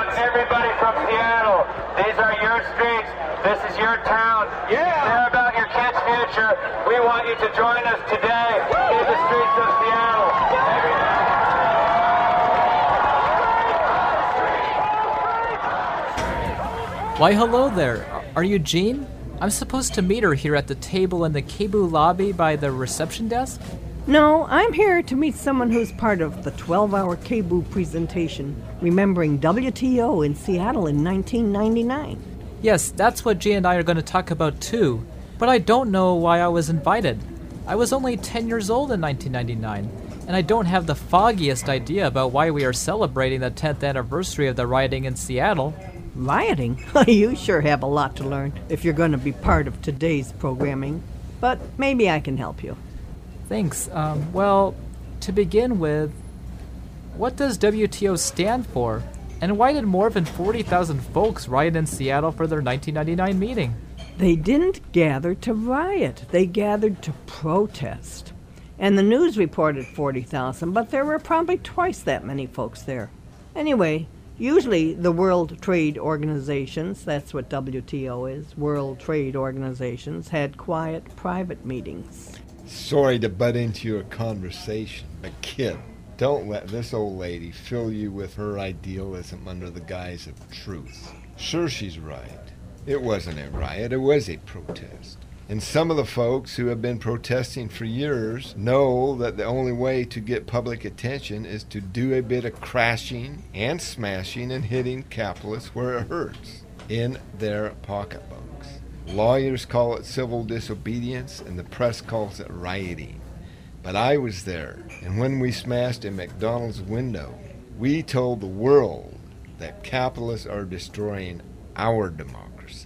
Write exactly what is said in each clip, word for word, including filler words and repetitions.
everybody from Seattle. These are your streets. This is your town. Yeah. Care about your kids' future. We want you to join us today in the streets of Seattle. Why, hello there. Are you Jean? I'm supposed to meet her here at the table in the K B O lobby by the reception desk. No, I'm here to meet someone who's part of the twelve-hour K B O presentation, remembering W T O in Seattle in nineteen ninety-nine. Yes, that's what Jean and I are going to talk about too. But I don't know why I was invited. I was only ten years old in nineteen ninety-nine, and I don't have the foggiest idea about why we are celebrating the tenth anniversary of the rioting in Seattle. Rioting? You sure have a lot to learn if you're going to be part of today's programming. But maybe I can help you. Thanks. Um, well, to begin with, what does W T O stand for? And why did more than forty thousand folks riot in Seattle for their nineteen ninety-nine meeting? They didn't gather to riot. They gathered to protest. And the news reported forty thousand, but there were probably twice that many folks there. Anyway, usually the World Trade Organizations, that's what W T O is, World Trade Organizations, had quiet, private meetings. Sorry to butt into your conversation, but kid, don't let this old lady fill you with her idealism under the guise of truth. Sure, she's right. It wasn't a riot, it was a protest. And some of the folks who have been protesting for years know that the only way to get public attention is to do a bit of crashing and smashing and hitting capitalists where it hurts, in their pocketbooks. Lawyers call it civil disobedience, and the press calls it rioting. But I was there, and when we smashed a McDonald's window, we told the world that capitalists are destroying our democracy.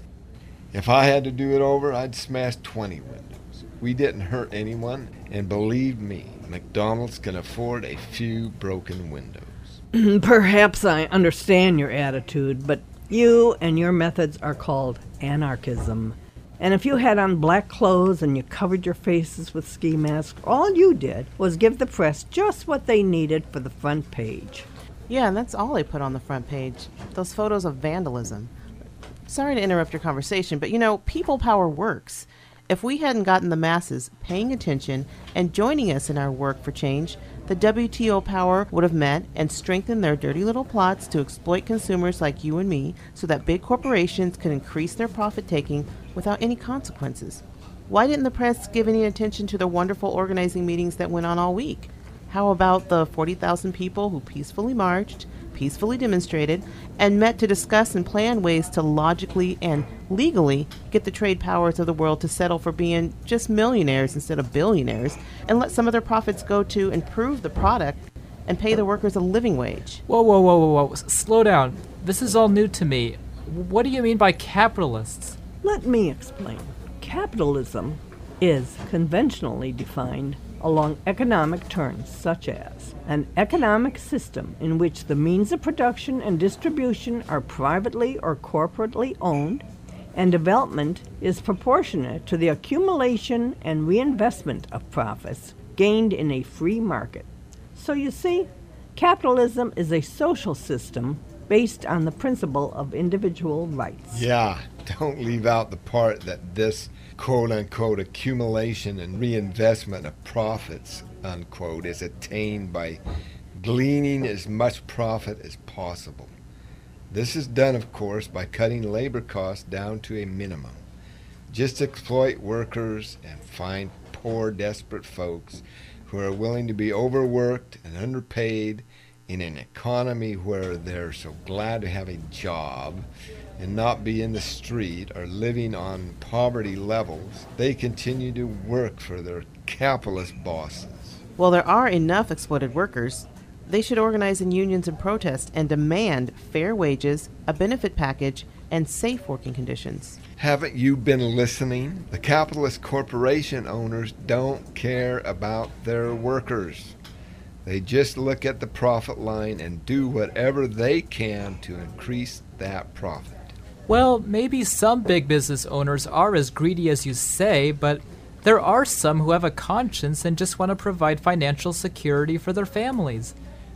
If I had to do it over, I'd smash twenty windows. We didn't hurt anyone, and believe me, McDonald's can afford a few broken windows. Perhaps I understand your attitude, but you and your methods are called anarchism. And if you had on black clothes and you covered your faces with ski masks, all you did was give the press just what they needed for the front page. Yeah, and that's all they put on the front page. Those photos of vandalism. Sorry to interrupt your conversation, but you know, people power works. If we hadn't gotten the masses paying attention and joining us in our work for change, the W T O power would have met and strengthened their dirty little plots to exploit consumers like you and me so that big corporations could increase their profit-taking without any consequences. Why didn't the press give any attention to the wonderful organizing meetings that went on all week? How about the forty thousand people who peacefully marched, peacefully demonstrated, and met to discuss and plan ways to logically and legally get the trade powers of the world to settle for being just millionaires instead of billionaires, and let some of their profits go to improve the product and pay the workers a living wage? Whoa, whoa, whoa, whoa, whoa. Slow down. This is all new to me. What do you mean by capitalists? Let me explain. Capitalism is conventionally defined along economic terms such as an economic system in which the means of production and distribution are privately or corporately owned, and development is proportionate to the accumulation and reinvestment of profits gained in a free market. So you see, capitalism is a social system based on the principle of individual rights. Yeah, don't leave out the part that this quote-unquote accumulation and reinvestment of profits, unquote, is attained by gleaning as much profit as possible. This is done, of course, by cutting labor costs down to a minimum. Just exploit workers and find poor, desperate folks who are willing to be overworked and underpaid in an economy where they're so glad to have a job and not be in the street or living on poverty levels. They continue to work for their capitalist bosses. Well, there are enough exploited workers. They should organize in unions and protest and demand fair wages, a benefit package, and safe working conditions. Haven't you been listening? The capitalist corporation owners don't care about their workers. They just look at the profit line and do whatever they can to increase that profit. Well, maybe some big business owners are as greedy as you say, but there are some who have a conscience and just want to provide financial security for their families.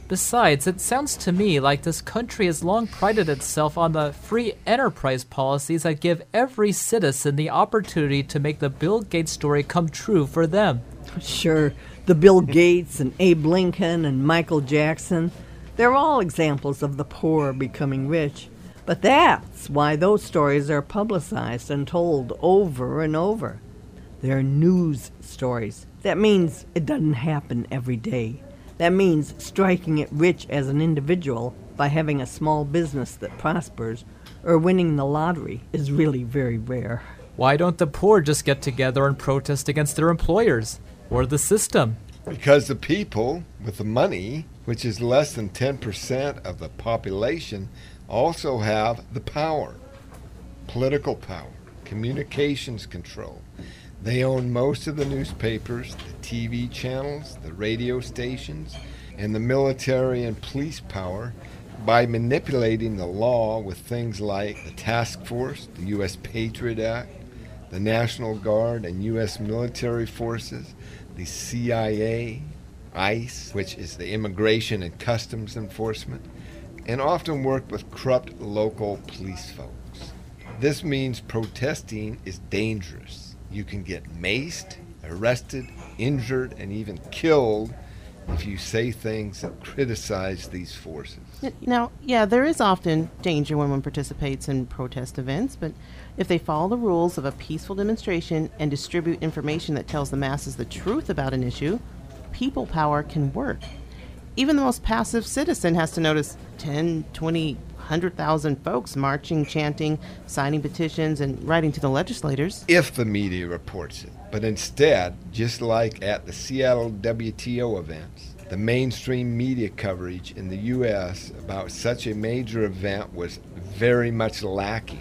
Besides, it sounds to me like this country has long prided itself on the free enterprise policies that give every citizen the opportunity to make the Bill Gates story come true for them. Sure, the Bill Gates and Abe Lincoln and Michael Jackson, they're all examples of the poor becoming rich. But that's why those stories are publicized and told over and over. They're news stories. That means it doesn't happen every day. That means striking it rich as an individual by having a small business that prospers or winning the lottery is really very rare. Why don't the poor just get together and protest against their employers or the system? Because the people with the money, which is less than ten percent of the population, also have the power, political power, communications control. They own most of the newspapers, the T V channels, the radio stations, and the military and police power by manipulating the law with things like the task force, the U S Patriot Act, the National Guard and U S military forces, the C I A, ICE, which is the Immigration and Customs Enforcement, and often work with corrupt local police folks. This means protesting is dangerous. You can get maced, arrested, injured, and even killed if you say things that criticize these forces. Now, yeah, there is often danger when one participates in protest events, but if they follow the rules of a peaceful demonstration and distribute information that tells the masses the truth about an issue, people power can work. Even the most passive citizen has to notice ten, twenty, one hundred thousand folks marching, chanting, signing petitions, and writing to the legislators. If the media reports it. But instead, just like at the Seattle W T O events, the mainstream media coverage in the U S about such a major event was very much lacking.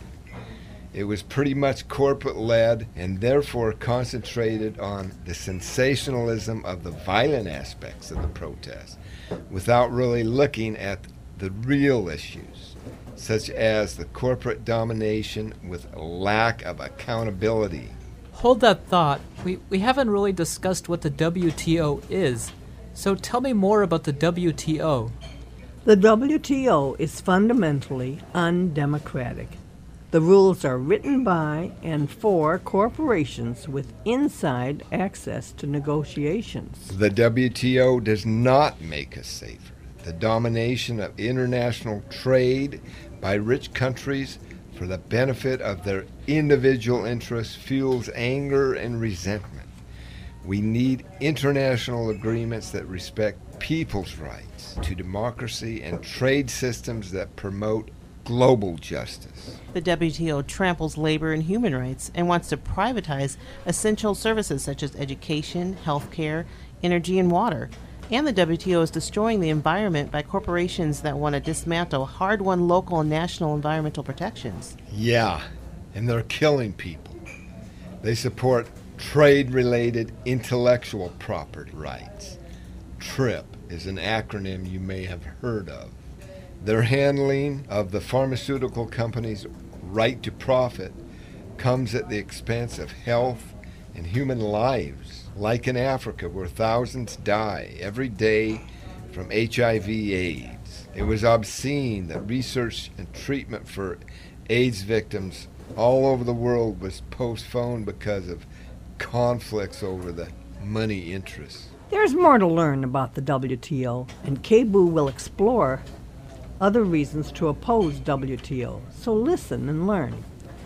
It was pretty much corporate-led and therefore concentrated on the sensationalism of the violent aspects of the protest without really looking at the real issues, such as the corporate domination with a lack of accountability. Hold that thought. We, we haven't really discussed what the W T O is, so tell me more about the W T O. The W T O is fundamentally undemocratic. The rules are written by and for corporations with inside access to negotiations. The W T O does not make us safer. The domination of international trade by rich countries for the benefit of their individual interests fuels anger and resentment. We need international agreements that respect people's rights to democracy and trade systems that promote global justice. The W T O tramples labor and human rights and wants to privatize essential services such as education, healthcare, energy, and water. And the W T O is destroying the environment by corporations that want to dismantle hard-won local and national environmental protections. Yeah, and they're killing people. They support trade-related intellectual property rights. TRIP is an acronym you may have heard of. Their handling of the pharmaceutical companies' right to profit comes at the expense of health and human lives, like in Africa where thousands die every day from H I V AIDS. It was obscene that research and treatment for AIDS victims all over the world was postponed because of conflicts over the money interests. There's more to learn about the W T O, and K B U will explore other reasons to oppose W T O, so listen and learn.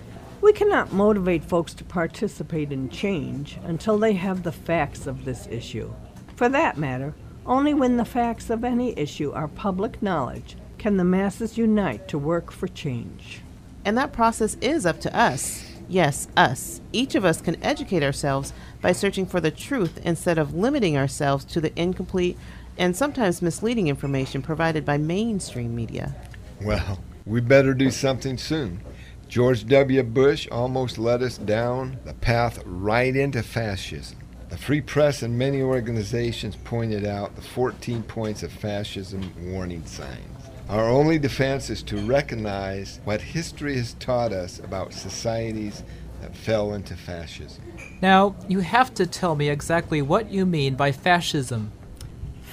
We cannot motivate folks to participate in change until they have the facts of this issue. For that matter, only when the facts of any issue are public knowledge can the masses unite to work for change. And that process is up to us. Yes, us. Each of us can educate ourselves by searching for the truth instead of limiting ourselves to the incomplete and sometimes misleading information provided by mainstream media. Well, we better do something soon. George W. Bush almost led us down the path right into fascism. The Free Press and many organizations pointed out the fourteen points of fascism warning signs. Our only defense is to recognize what history has taught us about societies that fell into fascism. Now, you have to tell me exactly what you mean by fascism.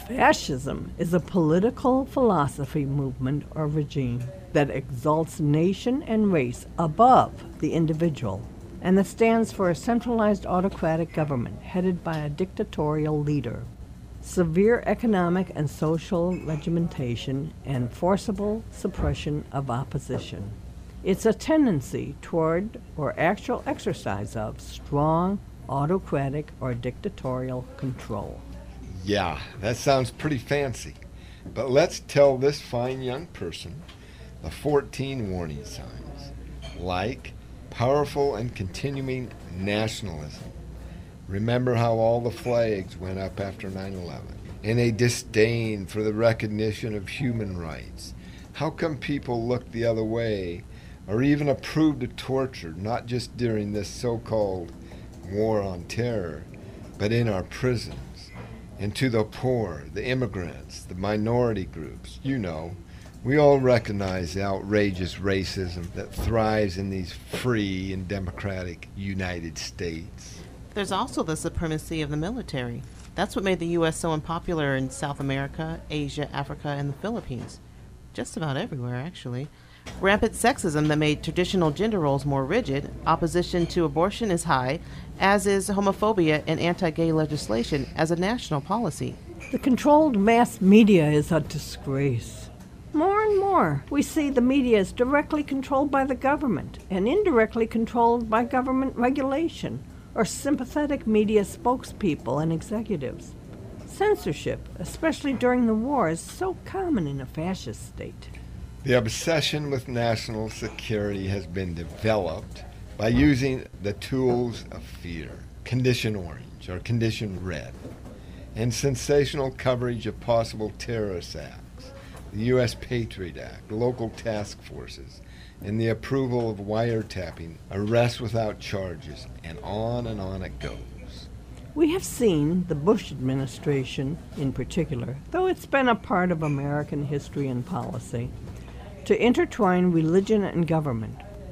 Fascism is a political philosophy, movement, or regime that exalts nation and race above the individual, and that stands for a centralized autocratic government headed by a dictatorial leader, severe economic and social regimentation, and forcible suppression of opposition. It's a tendency toward or actual exercise of strong autocratic or dictatorial control. Yeah, that sounds pretty fancy. But let's tell this fine young person the fourteen warning signs, like powerful and continuing nationalism. Remember how all the flags went up after nine eleven, and a disdain for the recognition of human rights. How come people look the other way or even approved of torture, not just during this so-called war on terror, but in our prisons, and to the poor, the immigrants, the minority groups? You know, we all recognize the outrageous racism that thrives in these free and democratic United States. There's also the supremacy of the military. That's what made the U S so unpopular in South America, Asia, Africa, and the Philippines. Just about everywhere, actually. Rampant sexism that made traditional gender roles more rigid. Opposition to abortion is high, as is homophobia and anti-gay legislation as a national policy. The controlled mass media is a disgrace. More and more, we see the media is directly controlled by the government and indirectly controlled by government regulation or sympathetic media spokespeople and executives. Censorship, especially during the war, is so common in a fascist state. The obsession with national security has been developed by using the tools of fear, Condition Orange or Condition Red, and sensational coverage of possible terrorist acts, the U S Patriot Act, local task forces, and the approval of wiretapping, arrests without charges, and on and on it goes. We have seen the Bush administration, in particular, though it's been a part of American history and policy, to intertwine religion and government.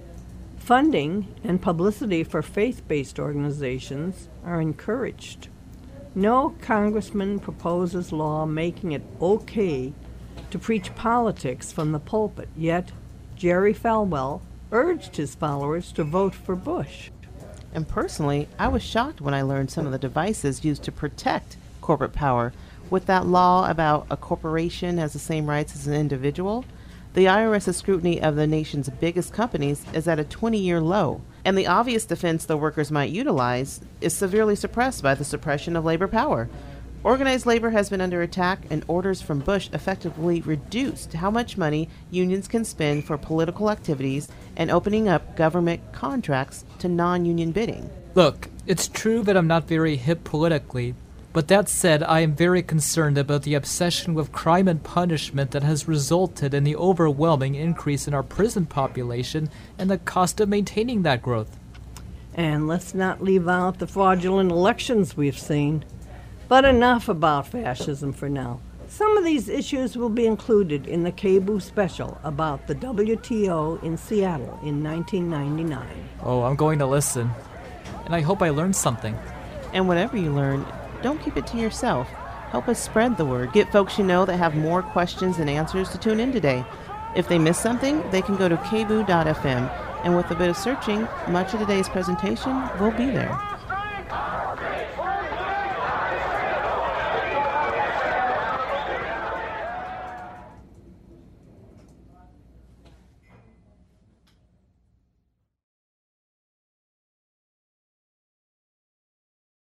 Funding and publicity for faith-based organizations are encouraged. No congressman proposes law making it okay to preach politics from the pulpit, yet Jerry Falwell urged his followers to vote for Bush. And personally, I was shocked when I learned some of the devices used to protect corporate power. With that law about a corporation has the same rights as an individual, the IRS's scrutiny of the nation's biggest companies is at a twenty-year low, and the obvious defense the workers might utilize is severely suppressed by the suppression of labor power. Organized labor has been under attack, and orders from Bush effectively reduced how much money unions can spend for political activities and opening up government contracts to non-union bidding. Look, it's true that I'm not very hip politically, but that said, I am very concerned about the obsession with crime and punishment that has resulted in the overwhelming increase in our prison population and the cost of maintaining that growth. And let's not leave out the fraudulent elections we've seen. But enough about fascism for now. Some of these issues will be included in the K B O O special about the W T O in Seattle in nineteen ninety-nine. Oh, I'm going to listen. And I hope I learned something. And whatever you learn, don't keep it to yourself. Help us spread the word. Get folks you know that have more questions than answers to tune in today. If they miss something, they can go to K B O O dot F M. And with a bit of searching, much of today's presentation will be there.